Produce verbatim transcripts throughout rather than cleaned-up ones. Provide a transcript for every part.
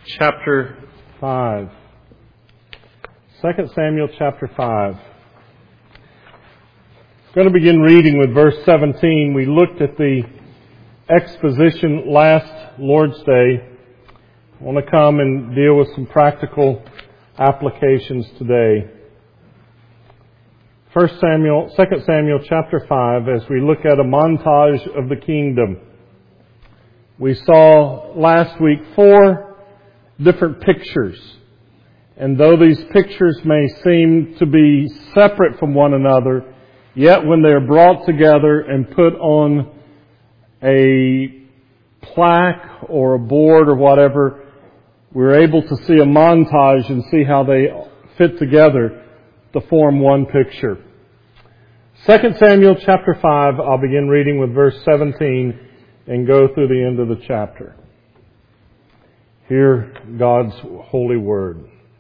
chapter five. Second Samuel chapter five. I'm going to begin reading with verse seventeen. We looked at the exposition last Lord's Day. I want to come and deal with some practical applications today. First Samuel, Second Samuel chapter five, as we look at a montage of the kingdom. We saw last week four different pictures. And though these pictures may seem to be separate from one another, yet when they are brought together and put on a plaque or a board or whatever, we're able to see a montage and see how they fit together to form one picture. Second Samuel chapter five, I'll begin reading with verse seventeen and go through the end of the chapter. Hear God's holy word.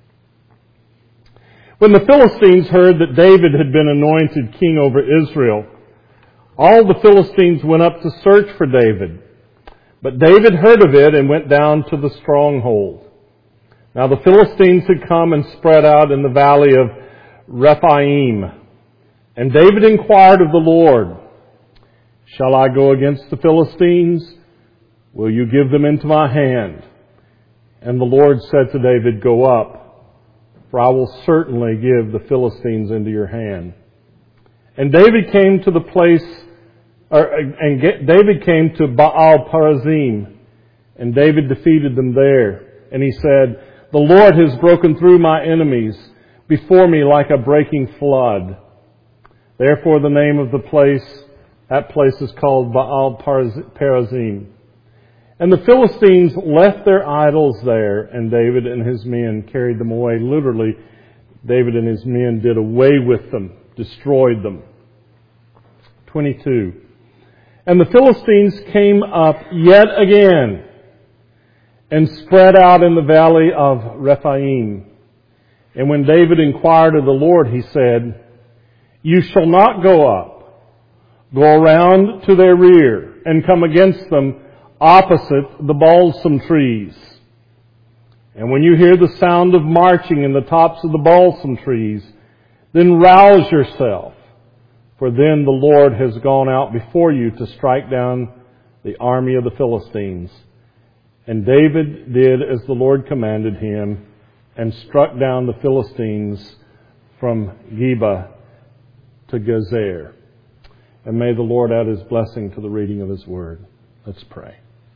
When the Philistines heard that David had been anointed king over Israel, all the Philistines went up to search for David. But David heard of it and went down to the stronghold. Now the Philistines had come and spread out in the valley of Rephaim. And David inquired of the Lord, "Shall I go against the Philistines? Will you give them into my hand?" And the Lord said to David, "Go up, for I will certainly give the Philistines into your hand." And David came to the place, or, and David came to Baal Perazim, and David defeated them there. And he said, "The Lord has broken through my enemies before me like a breaking flood." Therefore the name of the place, that place is called Baal Perazim. And the Philistines left their idols there, and David and his men carried them away. Literally, David and his men did away with them, destroyed them. twenty-two. And the Philistines came up yet again and spread out in the valley of Rephaim. And when David inquired of the Lord, he said, "You shall not go up. Go around to their rear and come against them opposite the balsam trees. And when you hear the sound of marching in the tops of the balsam trees, then rouse yourself, for then the Lord has gone out before you to strike down the army of the Philistines." And David did as the Lord commanded him and struck down the Philistines from Geba to Gezer. And may the Lord add His blessing to the reading of His word. Let's pray.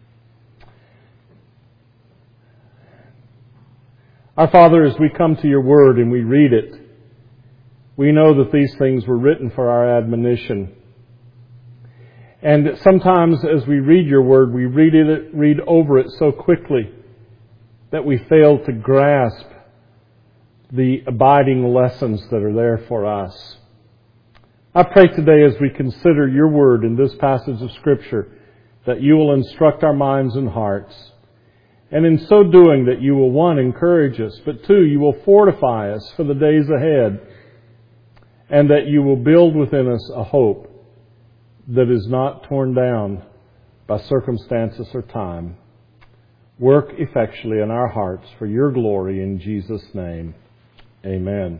Our Father, as we come to your word and we read it, we know that these things were written for our admonition. And sometimes as we read your word, we read it, read over it so quickly that we fail to grasp the abiding lessons that are there for us. I pray today as we consider your word in this passage of Scripture that you will instruct our minds and hearts. And in so doing that you will, one, encourage us, but two, you will fortify us for the days ahead. And that you will build within us a hope that is not torn down by circumstances or time. Work effectually in our hearts for your glory in Jesus' name. Amen.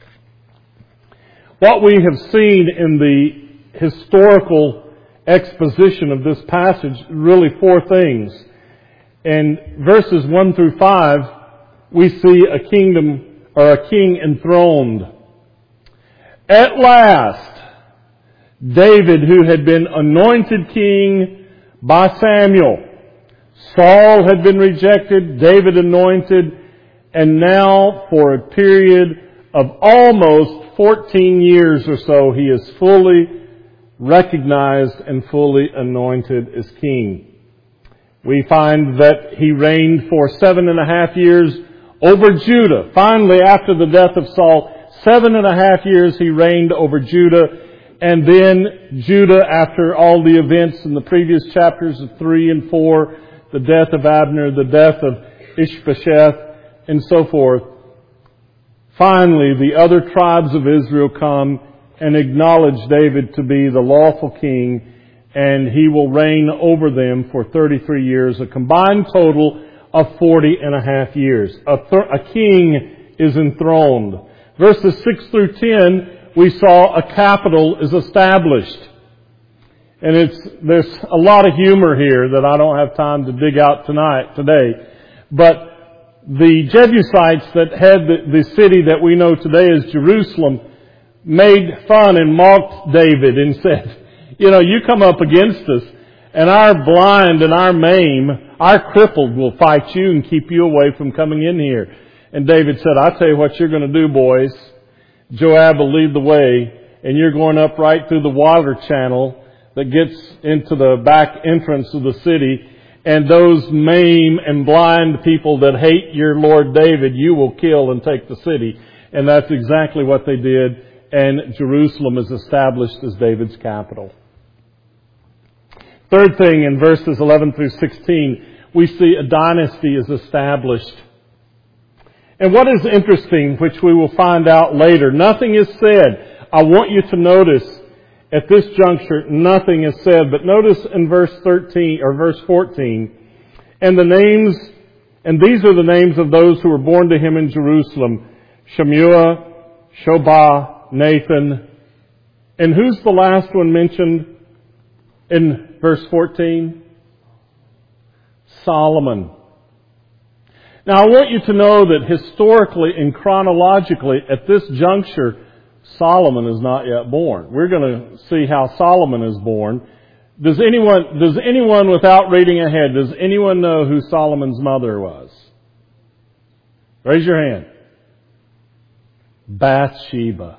What we have seen in the historical exposition of this passage, really four things. In verses one through five, we see a kingdom or a king enthroned. At last, David, who had been anointed king by Samuel. Saul had been rejected, David anointed, and now for a period of almost fourteen years or so, he is fully recognized and fully anointed as king. We find that he reigned for seven and a half years over Judah. Finally, after the death of Saul, seven and a half years he reigned over Judah. And then Judah, after all the events in the previous chapters of three and four, the death of Abner, the death of Ishbosheth, and so forth, finally, the other tribes of Israel come and acknowledge David to be the lawful king, and he will reign over them for thirty-three years, a combined total of forty and a half years. A, th- a king is enthroned. Verses six through ten, we saw a capital is established. And it's, there's a lot of humor here that I don't have time to dig out tonight, today. But the Jebusites that had the, the city that we know today as Jerusalem made fun and mocked David and said, you know, you come up against us and our blind and our maim, our crippled will fight you and keep you away from coming in here. And David said, I'll tell you what you're going to do, boys. Joab will lead the way, and you're going up right through the water channel that gets into the back entrance of the city. And those maim and blind people that hate your Lord David, you will kill and take the city. And that's exactly what they did. And Jerusalem is established as David's capital. Third thing, in verses eleven through sixteen, we see a dynasty is established. And what is interesting, which we will find out later, nothing is said. I want you to notice at this juncture, nothing is said. But notice in verse thirteen or verse fourteen, and the names, and these are the names of those who were born to him in Jerusalem: Shemuah, Shobah, Nathan. And who's the last one mentioned in verse fourteen? Solomon. Now I want you to know that historically and chronologically at this juncture, Solomon is not yet born. We're going to see how Solomon is born. Does anyone, does anyone without reading ahead, does anyone know who Solomon's mother was? Raise your hand. Bathsheba.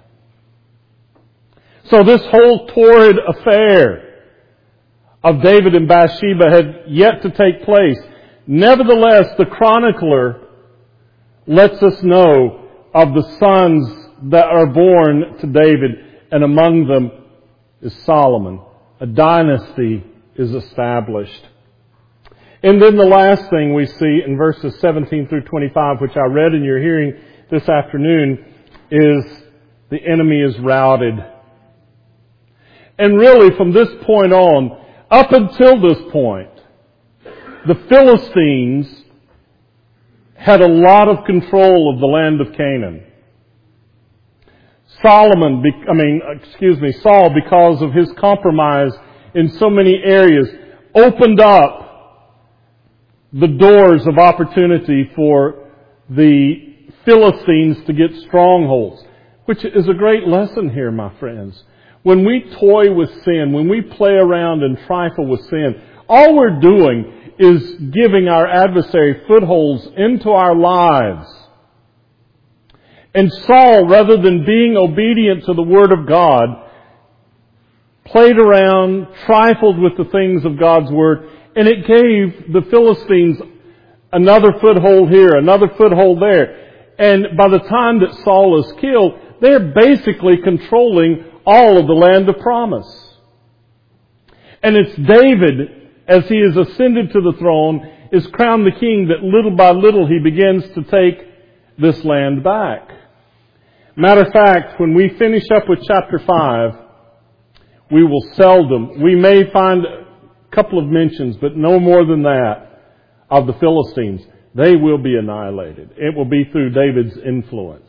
So this whole torrid affair of David and Bathsheba had yet to take place. Nevertheless, the chronicler lets us know of the sons that are born to David, and among them is Solomon. A dynasty is established. And then the last thing we see in verses seventeen through twenty-five, which I read in your hearing this afternoon, is the enemy is routed. And really from this point on, up until this point, the Philistines had a lot of control of the land of Canaan. Solomon, I mean, excuse me, Saul, because of his compromise in so many areas, opened up the doors of opportunity for the Philistines to get strongholds, which is a great lesson here, my friends. When we toy with sin, when we play around and trifle with sin, all we're doing is giving our adversary footholds into our lives. And Saul, rather than being obedient to the Word of God, played around, trifled with the things of God's Word, and it gave the Philistines another foothold here, another foothold there. And by the time that Saul is killed, they're basically controlling all of the land of promise. And it's David, as he is ascended to the throne, is crowned the king, that little by little he begins to take this land back. Matter of fact, when we finish up with chapter five, we will seldom, we may find a couple of mentions, but no more than that, of the Philistines. They will be annihilated. It will be through David's influence.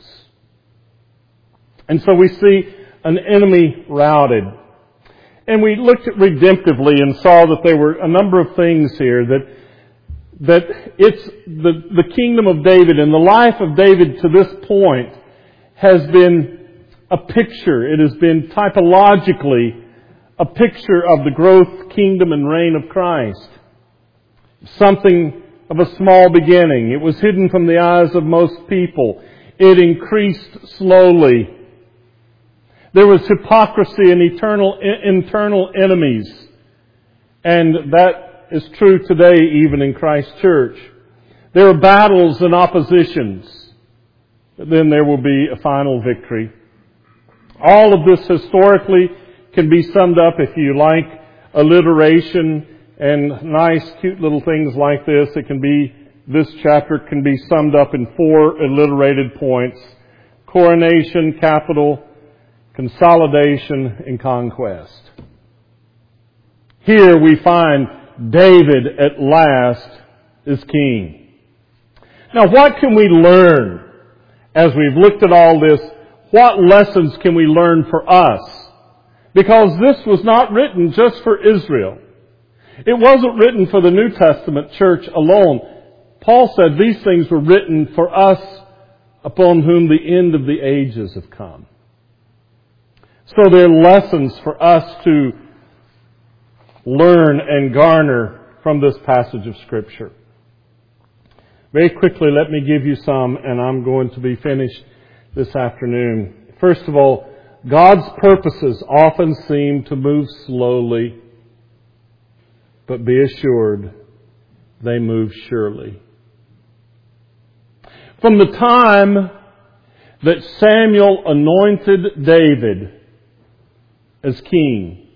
And so we see an enemy routed. And we looked at redemptively and saw that there were a number of things here that that it's the, the kingdom of David and the life of David to this point has been a picture. It has been typologically a picture of the growth, kingdom, and reign of Christ. Something of a small beginning. It was hidden from the eyes of most people. It increased slowly. There was hypocrisy and eternal, internal enemies. And that is true today even in Christ's church. There are battles and oppositions. But then there will be a final victory. All of this historically can be summed up, if you like, alliteration and nice, cute little things like this. It can be, this chapter can be summed up in four alliterated points: coronation, capital, consolidation, and conquest. Here we find David at last is king. Now, what can we learn as we've looked at all this? What lessons can we learn for us? Because this was not written just for Israel. It wasn't written for the New Testament church alone. Paul said these things were written for us upon whom the end of the ages have come. So they're lessons for us to learn and garner from this passage of Scripture. Very quickly, let me give you some, and I'm going to be finished this afternoon. First of all, God's purposes often seem to move slowly, but be assured they move surely. From the time that Samuel anointed David as king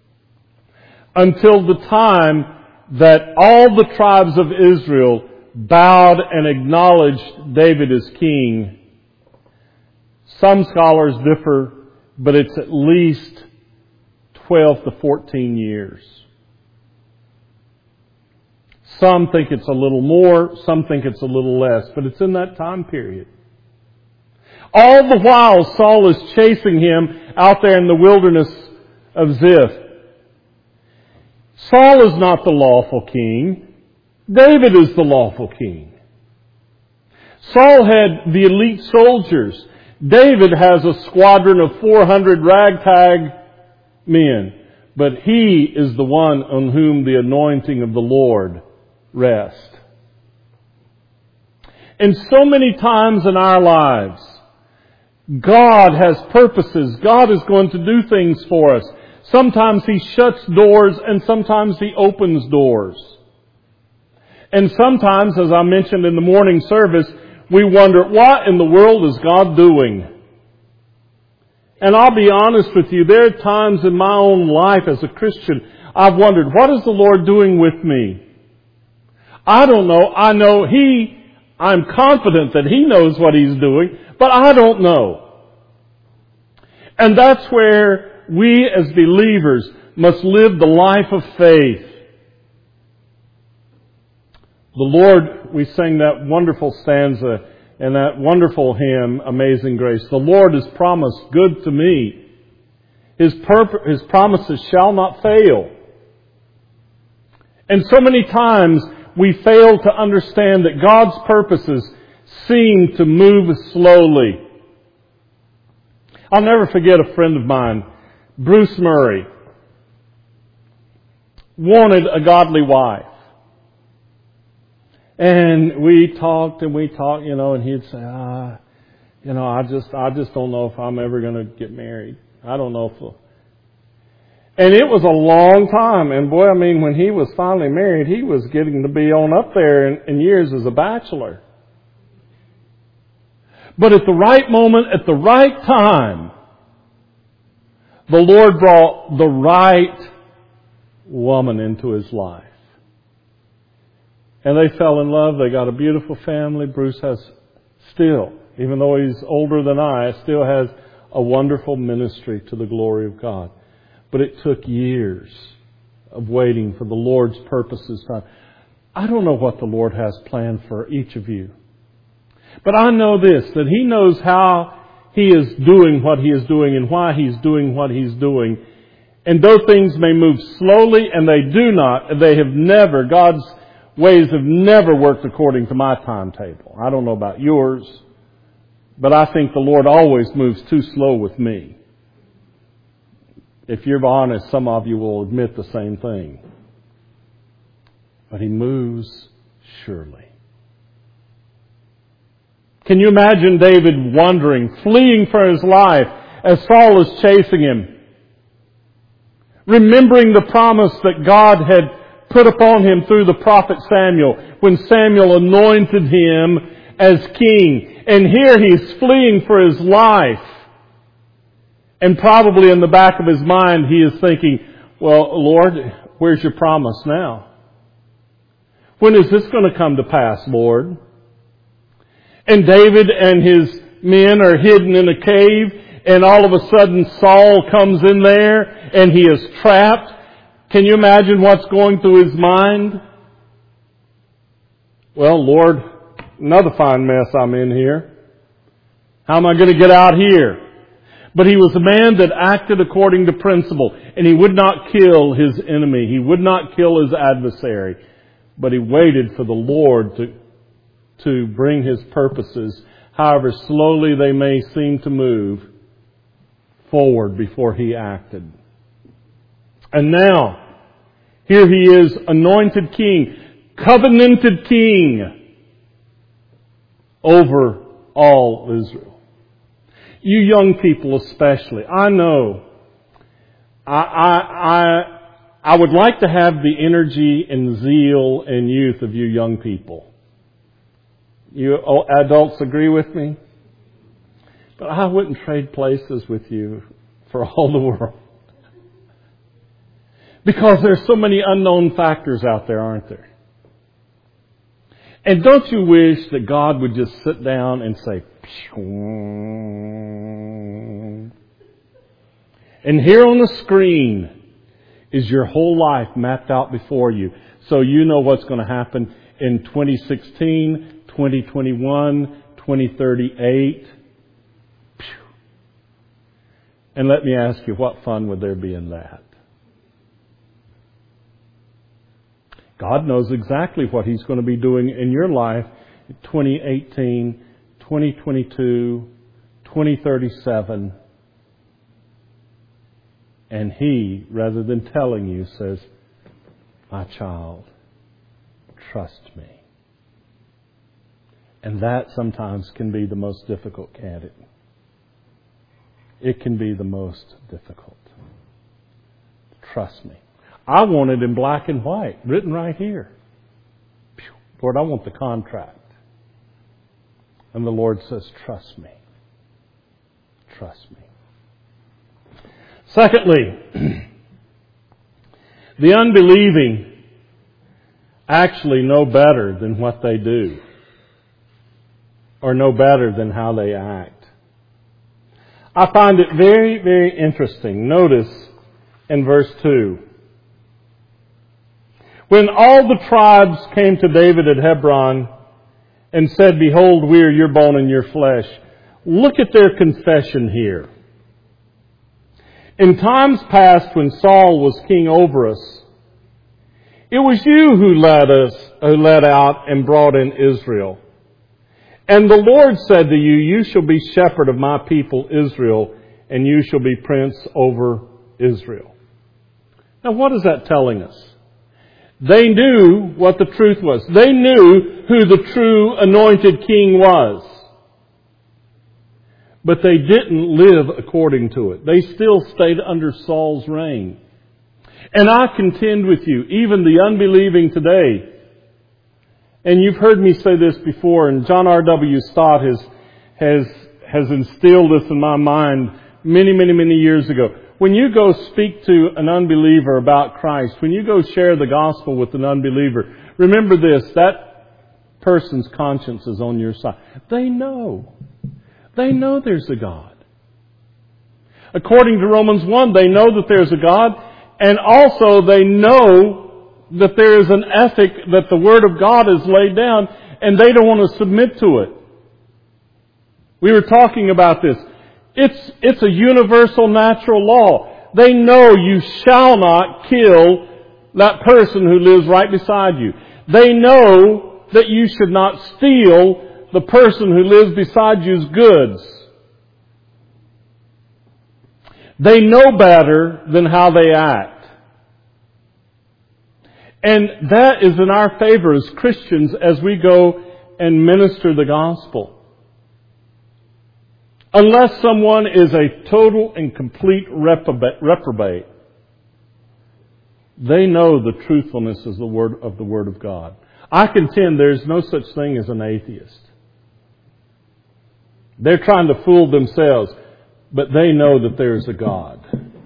until the time that all the tribes of Israel bowed and acknowledged David as king, some scholars differ, but it's at least twelve to fourteen years. Some think it's a little more, some think it's a little less, but it's in that time period. All the while Saul is chasing him out there in the wilderness of Ziph. Saul is not the lawful king. David is the lawful king. Saul had the elite soldiers. David has a squadron of four hundred ragtag men. But he is the one on whom the anointing of the Lord rests. And so many times in our lives, God has purposes. God is going to do things for us. Sometimes He shuts doors and sometimes He opens doors. And sometimes, as I mentioned in the morning service, we wonder, what in the world is God doing? And I'll be honest with you, there are times in my own life as a Christian, I've wondered, what is the Lord doing with me? I don't know. I know He, I'm confident that He knows what He's doing, but I don't know. And that's where we as believers must live the life of faith. The Lord, we sang that wonderful stanza and that wonderful hymn, Amazing Grace. The Lord has promised good to me. His, purpose, His promises shall not fail. And so many times we fail to understand that God's purposes seem to move slowly. I'll never forget a friend of mine, Bruce Murray, wanted a godly wife. And we talked and we talked, you know, and he'd say, ah, you know, I just, I just don't know if I'm ever going to get married. I don't know if we'll. And it was a long time. And boy, I mean, when he was finally married, he was getting to be on up there in, in years as a bachelor. But at the right moment, at the right time, the Lord brought the right woman into his life. And they fell in love. They got a beautiful family. Bruce has still, even though he's older than I, still has a wonderful ministry to the glory of God. But it took years of waiting for the Lord's purposes. I don't know what the Lord has planned for each of you. But I know this, that He knows how He is doing what He is doing and why He's doing what He's doing. And though things may move slowly, and they do not, they have never, God's ways have never worked according to my timetable. I don't know about yours, but I think the Lord always moves too slow with me. If you're honest, some of you will admit the same thing. But He moves surely. Can you imagine David wandering, fleeing for his life as Saul is chasing him? Remembering the promise that God had put upon him through the prophet Samuel, when Samuel anointed him as king. And here he's fleeing for his life. And probably in the back of his mind he is thinking, well, Lord, where's your promise now? When is this going to come to pass, Lord? And David and his men are hidden in a cave, and all of a sudden Saul comes in there and he is trapped. Can you imagine what's going through his mind? Well, Lord, another fine mess I'm in here. How am I going to get out here? But he was a man that acted according to principle, and he would not kill his enemy. He would not kill his adversary. But he waited for the Lord to, to bring his purposes, however slowly they may seem to move, forward before he acted. And now, here he is, anointed king, covenanted king over all Israel. You young people especially, I know, I, I, I, I would like to have the energy and zeal and youth of you young people. You adults agree with me? But I wouldn't trade places with you for all the world. Because there's so many unknown factors out there, aren't there? And don't you wish that God would just sit down and say, and here on the screen is your whole life mapped out before you. So you know what's going to happen in twenty sixteen, twenty twenty-one, twenty thirty-eight. And let me ask you, what fun would there be in that? God knows exactly what He's going to be doing in your life in twenty eighteen, twenty twenty-two, twenty thirty-seven. And He, rather than telling you, says, my child, trust me. And that sometimes can be the most difficult, can't it? It can be the most difficult. Trust me. I want it in black and white, written right here. Lord, I want the contract. And the Lord says, trust me. Trust me. Secondly, the unbelieving actually know better than what they do, or know better than how they act. I find it very, very interesting. Notice in verse two. When all the tribes came to David at Hebron and said, behold, we are your bone and your flesh. Look at their confession here. In times past when Saul was king over us, it was you who led us, who led out and brought in Israel. And the Lord said to you, you shall be shepherd of my people Israel, and you shall be prince over Israel. Now what is that telling us? They knew what the truth was. They knew who the true anointed king was. But they didn't live according to it. They still stayed under Saul's reign. And I contend with you, even the unbelieving today, and you've heard me say this before, and John R W Stott has, has, has instilled this in my mind many, many, many years ago. When you go speak to an unbeliever about Christ, when you go share the gospel with an unbeliever, remember this, that person's conscience is on your side. They know. They know there's a God. According to Romans one, they know that there's a God, and also they know that there is an ethic that the Word of God is laid down, and they don't want to submit to it. We were talking about this. It's, it's a universal natural law. They know you shall not kill that person who lives right beside you. They know that you should not steal the person who lives beside you's goods. They know better than how they act. And that is in our favor as Christians as we go and minister the gospel. Unless someone is a total and complete reprobate, they know the truthfulness of the word of the Word of God. I contend there is no such thing as an atheist. They're trying to fool themselves, but they know that there is a God.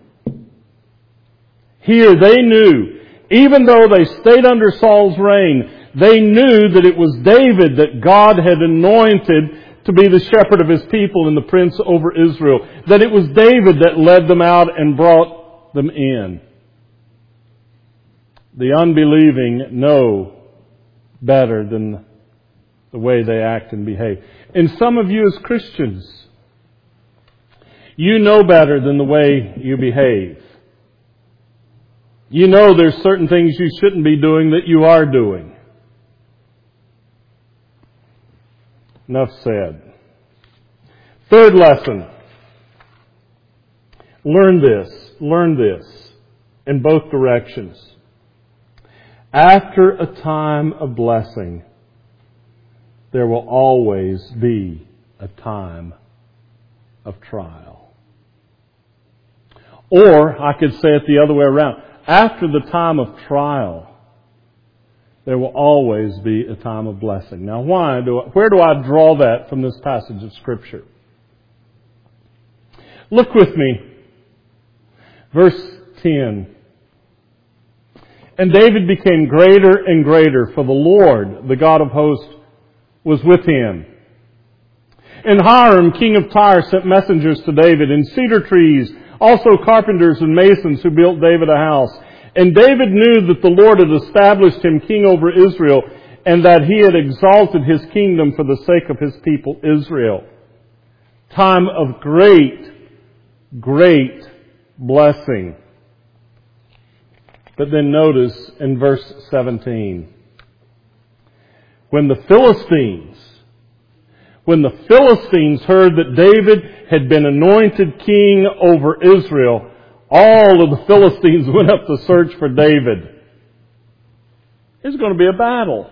Here they knew, even though they stayed under Saul's reign, they knew that it was David that God had anointed to be the shepherd of His people and the prince over Israel. That it was David that led them out and brought them in. The unbelieving know better than the way they act and behave. And some of you as Christians, you know better than the way you behave. You know there's certain things you shouldn't be doing that you are doing. Enough said. Third lesson. Learn this. Learn this in both directions. After a time of blessing, there will always be a time of trial. Or, I could say it the other way around. After the time of trial, there will always be a time of blessing. Now, why do I, where do I draw that from this passage of Scripture? Look with me. Verse ten. And David became greater and greater, for the Lord, the God of hosts, was with him. And Hiram, king of Tyre, sent messengers to David, and cedar trees, also carpenters and masons who built David a house. And David knew that the Lord had established him king over Israel, and that he had exalted his kingdom for the sake of his people Israel. Time of great, great blessing. But then notice in verse seventeen. When the Philistines, when the Philistines heard that David had been anointed king over Israel, all of the Philistines went up to search for David. There's going to be a battle.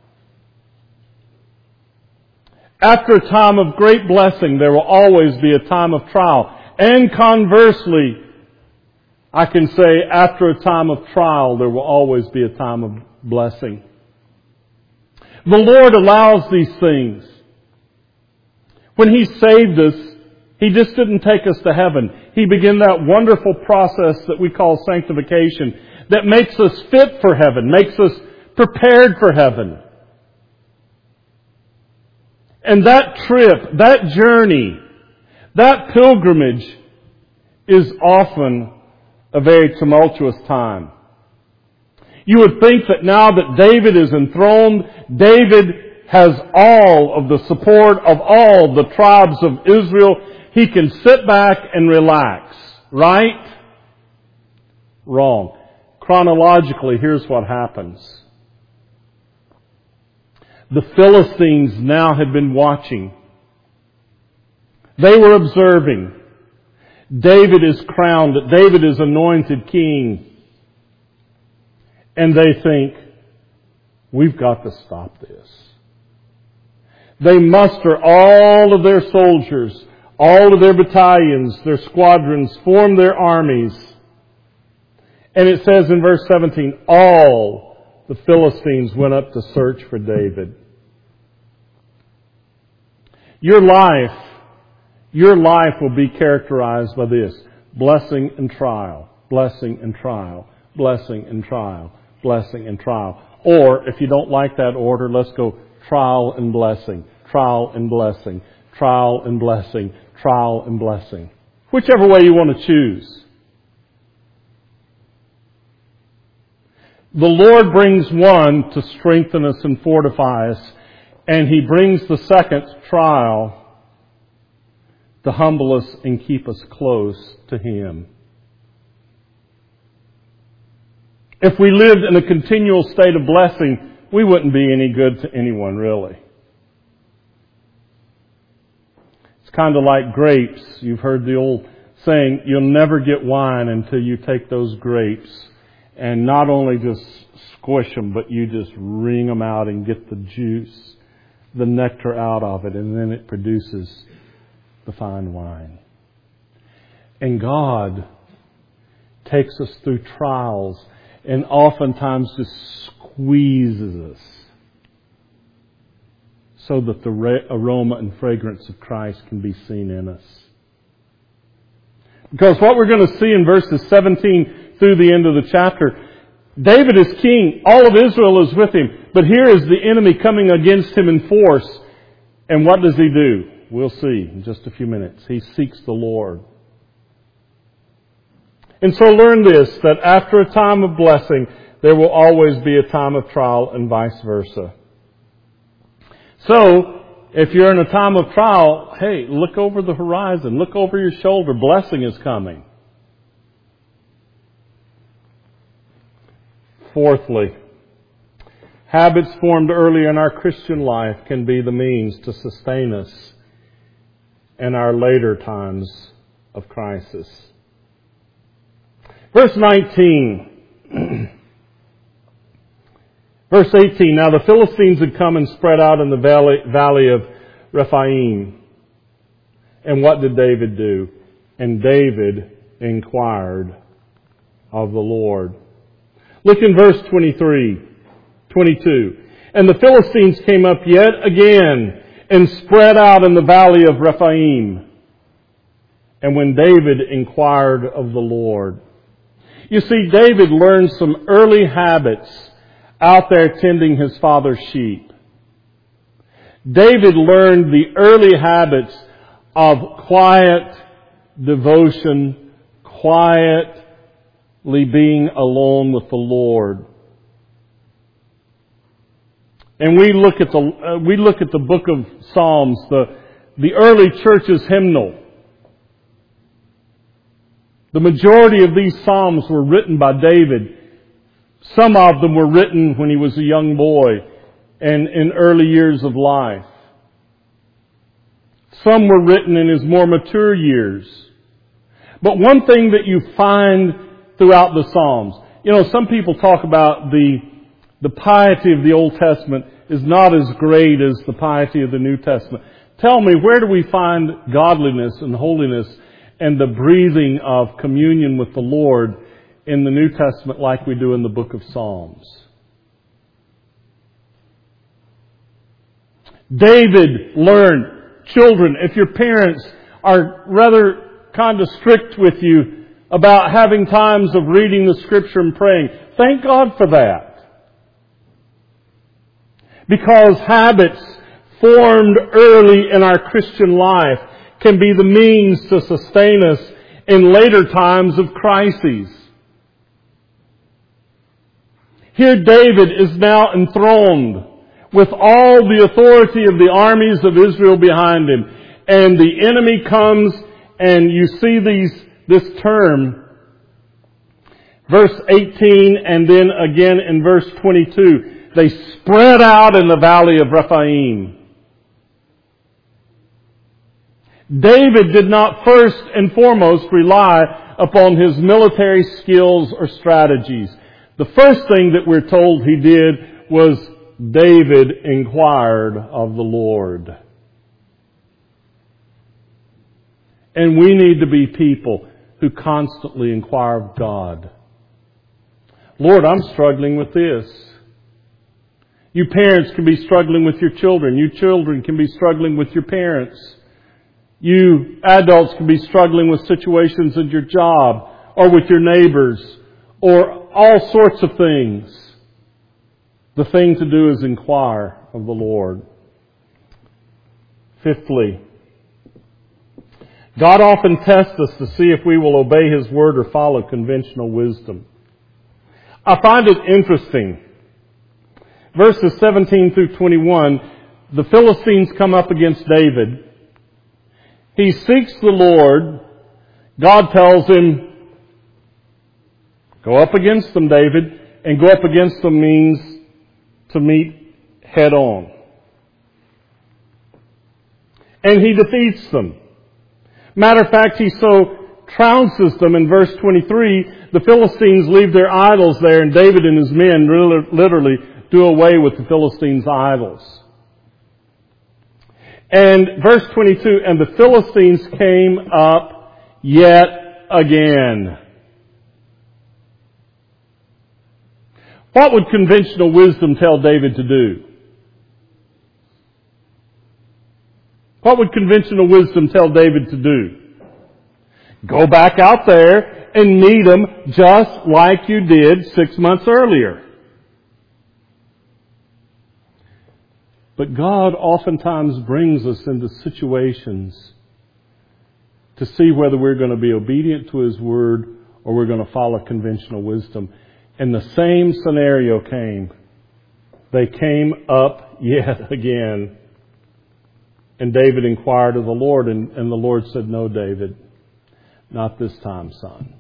After a time of great blessing, there will always be a time of trial. And conversely, I can say after a time of trial, there will always be a time of blessing. The Lord allows these things. When He saved us, He just didn't take us to heaven. He began that wonderful process that we call sanctification that makes us fit for heaven, makes us prepared for heaven. And that trip, that journey, that pilgrimage is often a very tumultuous time. You would think that now that David is enthroned, David has all of the support of all the tribes of Israel. He can sit back and relax. Right? Wrong. Chronologically, here's what happens. The Philistines now had been watching. They were observing. David is crowned. David is anointed king. And they think, we've got to stop this. They muster all of their soldiers, all of their battalions, their squadrons, form their armies. And it says in verse seventeen, all the Philistines went up to search for David. Your life, your life will be characterized by this: blessing and trial, blessing and trial, blessing and trial, blessing and trial. Or, if you don't like that order, let's go trial and blessing, trial and blessing, trial and blessing, trial and blessing. Whichever way you want to choose. The Lord brings one to strengthen us and fortify us, and He brings the second, trial, to humble us and keep us close to Him. If we lived in a continual state of blessing, we wouldn't be any good to anyone, really. It's kind of like grapes. You've heard the old saying, you'll never get wine until you take those grapes and not only just squish them, but you just wring them out and get the juice, the nectar out of it, and then it produces the fine wine. And God takes us through trials and oftentimes just squeezes us so that the aroma and fragrance of Christ can be seen in us. Because what we're going to see in verses seventeen through the end of the chapter, David is king. All of Israel is with him. But here is the enemy coming against him in force. And what does he do? We'll see in just a few minutes. He seeks the Lord. And so learn this, that after a time of blessing, there will always be a time of trial and vice versa. So, if you're in a time of trial, hey, look over the horizon. Look over your shoulder. Blessing is coming. Fourthly, habits formed early in our Christian life can be the means to sustain us in our later times of crisis. Verse nineteen. Verse eighteen. Now the Philistines had come and spread out in the valley, valley of Rephaim. And what did David do? And David inquired of the Lord. Look in verse twenty-three, twenty-two. And the Philistines came up yet again and spread out in the valley of Rephaim. And when David inquired of the Lord. You see, David learned some early habits out there tending his father's sheep. David learned the early habits of quiet devotion, quietly being alone with the Lord. And we look at the uh, we look at the book of Psalms, the the early church's hymnal. The majority of these psalms were written by David. Some of them were written when he was a young boy and in early years of life. Some were written in his more mature years. But one thing that you find throughout the Psalms, you know, some people talk about the the piety of the Old Testament is not as great as the piety of the New Testament. Tell me, where do we find godliness and holiness and the breathing of communion with the Lord in the New Testament like we do in the book of Psalms? David learned, children, if your parents are rather kind of strict with you about having times of reading the Scripture and praying, thank God for that. Because habits formed early in our Christian life can be the means to sustain us in later times of crises. Here David is now enthroned with all the authority of the armies of Israel behind him. And the enemy comes, and you see these this term, verse eighteen, and then again in verse twenty-two. They spread out in the valley of Rephaim. David did not first and foremost rely upon his military skills or strategies. The first thing that we're told he did was David inquired of the Lord. And we need to be people who constantly inquire of God. Lord, I'm struggling with this. You parents can be struggling with your children. You children can be struggling with your parents. You adults can be struggling with situations at your job or with your neighbors or all sorts of things. The thing to do is inquire of the Lord. Fifthly, God often tests us to see if we will obey His word or follow conventional wisdom. I find it interesting. Verses seventeen through twenty-one, the Philistines come up against David. He seeks the Lord. God tells him, go up against them, David, and go up against them means to meet head on. And he defeats them. Matter of fact, he so trounces them in verse twenty-three, the Philistines leave their idols there, and David and his men literally do away with the Philistines' idols. And verse twenty-two, and the Philistines came up yet again. What would conventional wisdom tell David to do? What would conventional wisdom tell David to do? Go back out there and meet them just like you did six months earlier. But God oftentimes brings us into situations to see whether we're going to be obedient to His word or we're going to follow conventional wisdom. And the same scenario came. They came up yet again. And David inquired of the Lord, and, and the Lord said, "No, David, not this time, son.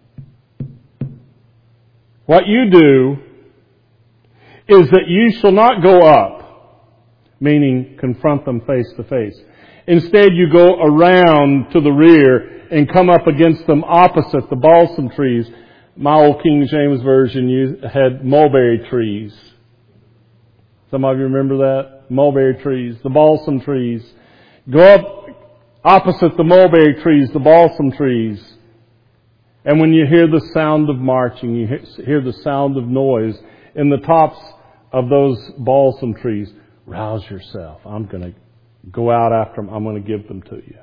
What you do is that you shall not go up," meaning confront them face to face. "Instead, you go around to the rear and come up against them opposite the balsam trees." My old King James Version you had mulberry trees. Some of you remember that? Mulberry trees, the balsam trees. Go up opposite the mulberry trees, the balsam trees. And when you hear the sound of marching, you hear the sound of noise in the tops of those balsam trees, rouse yourself. I'm going to go out after them. I'm going to give them to you.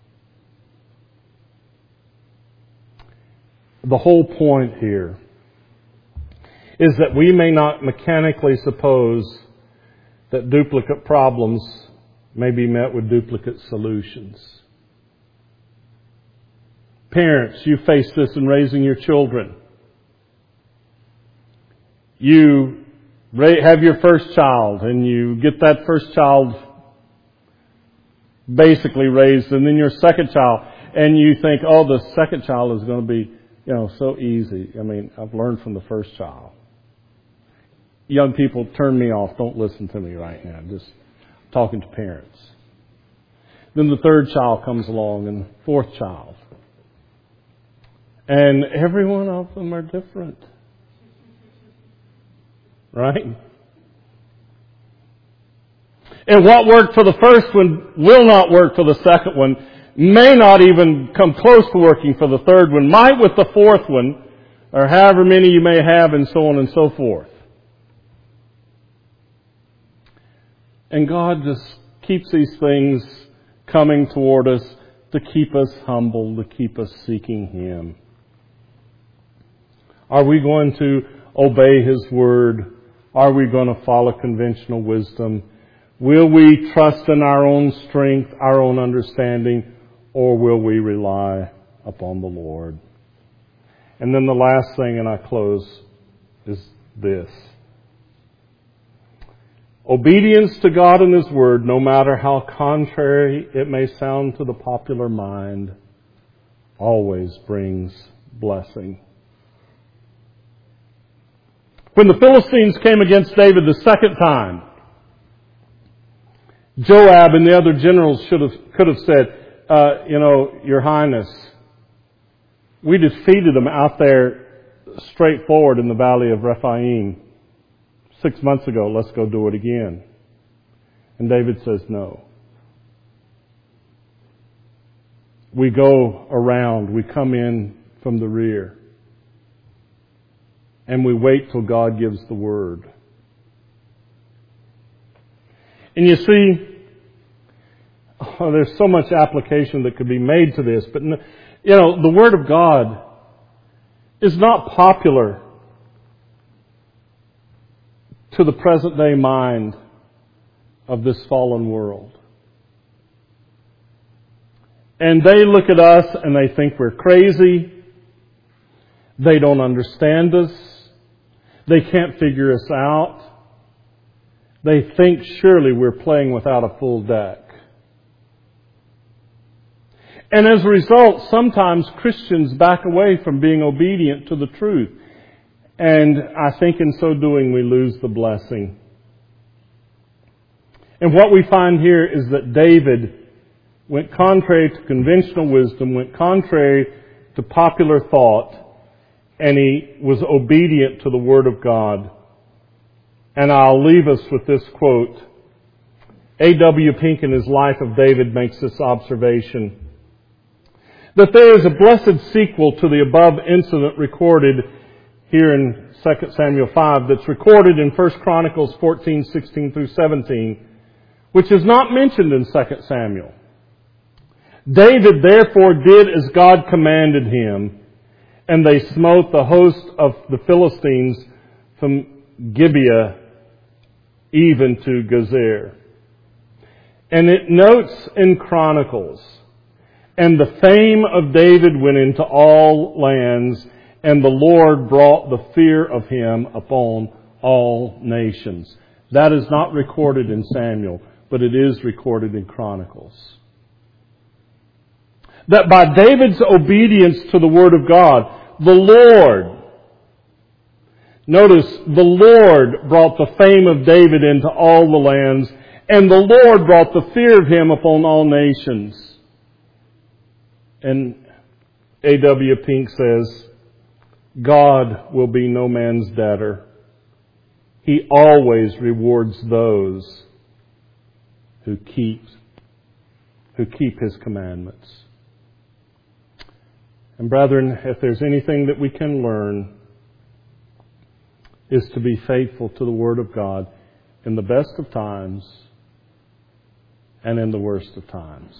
The whole point here is that we may not mechanically suppose that duplicate problems may be met with duplicate solutions. Parents, you face this in raising your children. You have your first child, and you get that first child basically raised, and then your second child, and you think, oh, the second child is going to be, you know, so easy. I mean, I've learned from the first child. Young people, turn me off. Don't listen to me right now. I'm just talking to parents. Then the third child comes along, and the fourth child. And every one of them are different. Right? And what worked for the first one will not work for the second one, may not even come close to working for the third one, might with the fourth one, or however many you may have, and so on and so forth. And God just keeps these things coming toward us to keep us humble, to keep us seeking Him. Are we going to obey His Word? Are we going to follow conventional wisdom? Will we trust in our own strength, our own understanding, or will we rely upon the Lord? And then the last thing, and I close, is this. Obedience to God and His Word, no matter how contrary it may sound to the popular mind, always brings blessing. When the Philistines came against David the second time, Joab and the other generals should have, could have said, uh, you know, Your Highness, we defeated them out there straightforward in the valley of Rephaim six months ago. Let's go do it again. And David says, no. We go around. We come in from the rear. And we wait till God gives the word. And you see, oh, there's so much application that could be made to this. But, you know, the Word of God is not popular to the present day mind of this fallen world. And they look at us and they think we're crazy. They don't understand us. They can't figure us out. They think surely we're playing without a full deck. And as a result, sometimes Christians back away from being obedient to the truth. And I think in so doing we lose the blessing. And what we find here is that David went contrary to conventional wisdom, went contrary to popular thought, and he was obedient to the Word of God. And I'll leave us with this quote. A W Pink in his Life of David makes this observation, that there is a blessed sequel to the above incident recorded here in Second Samuel five that's recorded in First Chronicles fourteen, sixteen through seventeen, which is not mentioned in Second Samuel. David therefore did as God commanded him, and they smote the host of the Philistines from Gibeah even to Gezer. And it notes in Chronicles, and the fame of David went into all lands, and the Lord brought the fear of him upon all nations. That is not recorded in Samuel, but it is recorded in Chronicles. That by David's obedience to the Word of God, the Lord, notice, the Lord brought the fame of David into all the lands, and the Lord brought the fear of Him upon all nations. And A W Pink says, God will be no man's debtor. He always rewards those who keep, who keep His commandments. And brethren, if there's anything that we can learn, is to be faithful to the Word of God in the best of times and in the worst of times.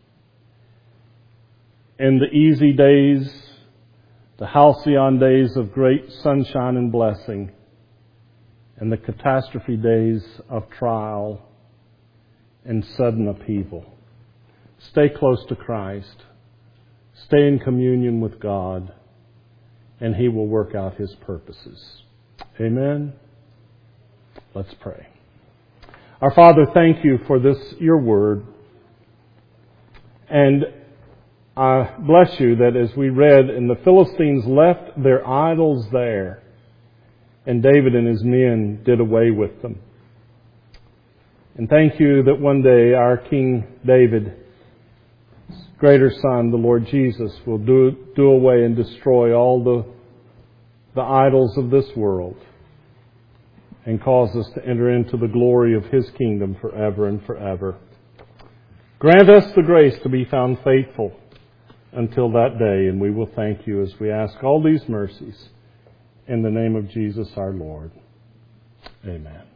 In the easy days, the halcyon days of great sunshine and blessing, and the catastrophe days of trial and sudden upheaval. Stay close to Christ. Stay in communion with God, and He will work out His purposes. Amen. Let's pray. Our Father, thank You for this, Your Word. And I bless You that as we read, and the Philistines left their idols there, and David and his men did away with them. And thank You that one day our King David, greater Son, the Lord Jesus, will do, do away and destroy all the, the idols of this world and cause us to enter into the glory of His kingdom forever and forever. Grant us the grace to be found faithful until that day, and we will thank You as we ask all these mercies in the name of Jesus our Lord. Amen.